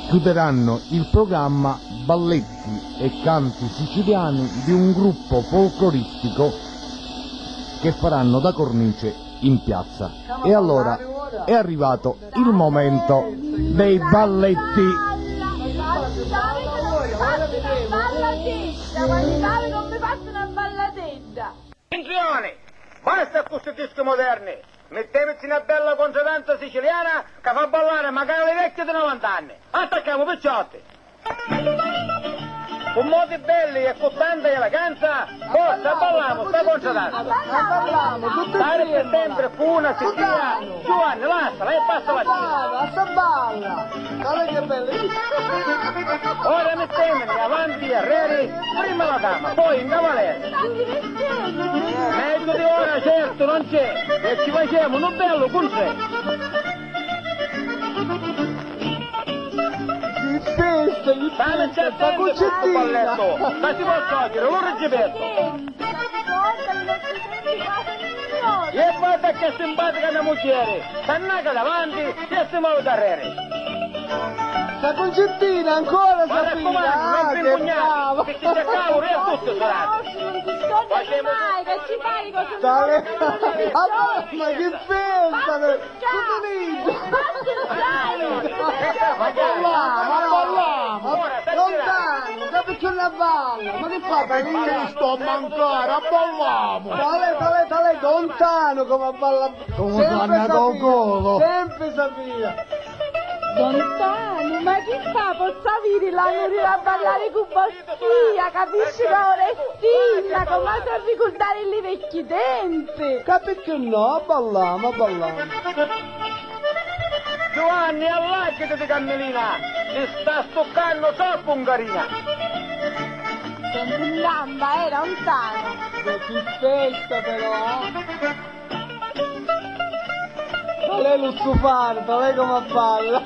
chiuderanno il programma balletti e canti siciliani di un gruppo folcloristico che faranno da cornice in piazza. E allora è arrivato il momento dei balletti. Attenzione! Basta con questi dischi moderni! Metteteci una bella contradanza siciliana che fa ballare magari le vecchie di 90 anni. Attacchiamo picciotti! Con modi belli e con tanta eleganza, forza balliamo sta contradanza! Balliamo, tutti Dai per insieme! sempre, fu una settimana! Giovanni, lasciala e passa la Balla, sta balla! Guarda che bello! Ora mettetemi avanti a Reri, prima la dama, poi in cavaliere. Meglio di ora certo non c'è, e ci facciamo un bello concerto. Che festa, che State festa, sta attenti a questo balletto, ma ti posso dire, lo rigivetto. E guarda che simpatica mia moglie, s'annaca davanti e si muove da Reri. Sta concettina ancora, Ma Safina! raccomando, non Che impugnati, brava! che ti cercavo e a tutti saranno. Tale... Ah, ma che festa! Balliamo! Lontano! Capito una balla! Ma che fa? Perché sto a mancare? Balliamo! Tale, lontano come a balla! Come fanno col colo? Sempre Safina! Lontano, ma chi fa? Posso avere la Nuria a ballare con Bostia, capisci Laurestina, come a ricordare le vecchi tempi? Capito no? Balliamo! Giovanni, allacciati di Cammellina, ti sta stoccando troppo Ungarina. Senti in gamba, lontano. Che festa però! Tale lo stufare, tale come balla!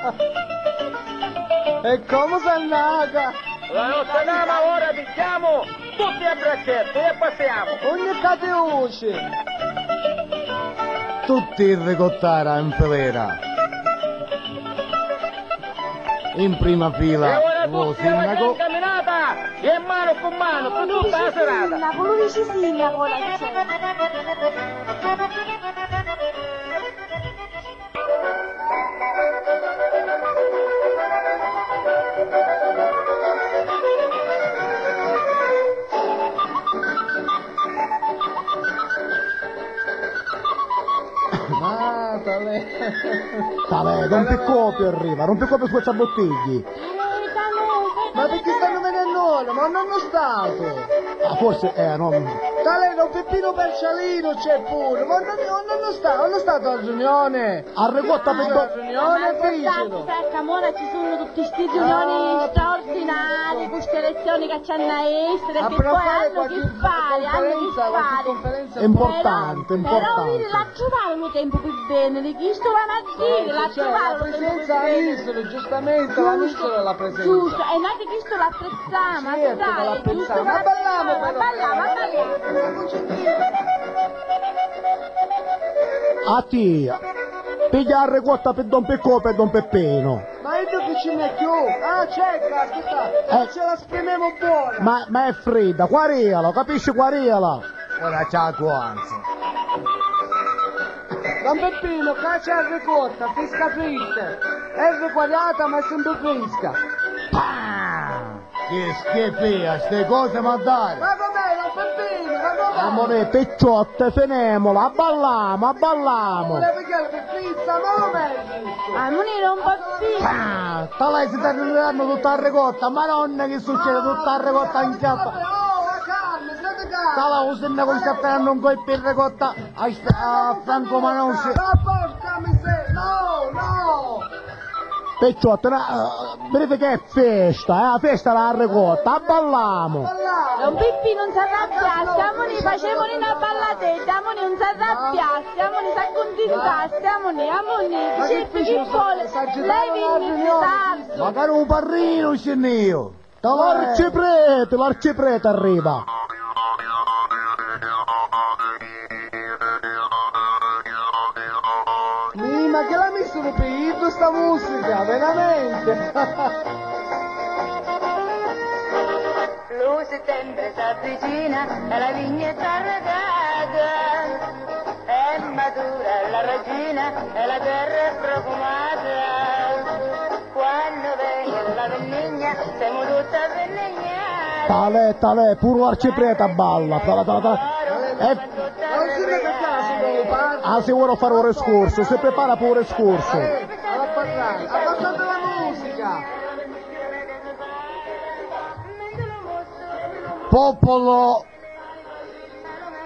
E come s'annaca? La nostra dama ora picchiamo tutti a braccetto e passiamo. Ogni cateuce! Tutti in ricottara in filera. In prima E fila ora lo tutti alla sindaco. camminata e mano con mano per tutta la serata. Con vice sindaco la c'è. Tale, rompi copie arriva, rompi copie su questa bottiglia. Ma perché stanno venendo ora? Ma non hanno stato! Ah, forse non. Tale, un Peppino Percialino c'è pure! Ma non hanno stato alla riunione! A ricotta per La riunione, dicelo! Ora ci sono tutti questi riunioni straordinari, queste elezioni che c'hanno a essere, che poi hanno che fare, È importante, Però importante. la trovare lo tempo più bene, di chi sto a dire, la C'è la trovare lo presenza tempo più bene. all'Isole, giustamente, la Isole è la presenza! Giusto, e noi di chi sto l'apprezziamo, Certo che sai, l'apprezziamo, ma balliamo però! balliamo. A tia, piglia la ricotta per Don Peccò per Don Peppino. Ma io che ci metti? Ah, cerca, aspetta, ce la spremiamo buona! Ma è fredda, quariela, capisci quariela? Ora c'ha tuanza. Don Peppino, caccia a ricotta, fresca fresca! È riquadrata ma è sempre fresca! Che schifia, ste cose ma dare. Ma com'è, Don Peppino, ma com'è? Amore, picciotte, fenemola, a ballamo. Voleva che per pizza, ma com'è questo? A monire un po' più. Ta lei si sta arrivando tutta la ricotta, madonna che succede, tutta la ricotta in chiappa. Oh, la carne, state calmi! Ta la usinna con sta prendendo un colpo in ricotta a Franco Manusci. Ma porca miseria, no! Picciotte, vedete che è festa, festa la ricotta, a ballamo. Don Pippi non si arrabbia, stiamone, facemone una ballatetta, amone non si arrabbia, stiamone, si accontenta, stiamone, amone, certo chi vuole, lei viene in ritardo. Magari un parrino scendo io. L'arciprete arriva. Ma che l'ha messo per sta musica, veramente. Lo settembre s'avvicina e la vignetta arredata, è matura la regina e la terra è profumata. Quando viene la venigna siamo tutte avvenignate. Tale, pure l'arciprete balla. Non si mette caso come parte. Ah, se vuole fare un escorso, si prepara pure escorso. Abbassate la musica. Popolo,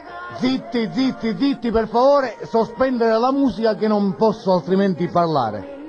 zitti, zitti, zitti, per favore, sospendere la musica che non posso altrimenti parlare.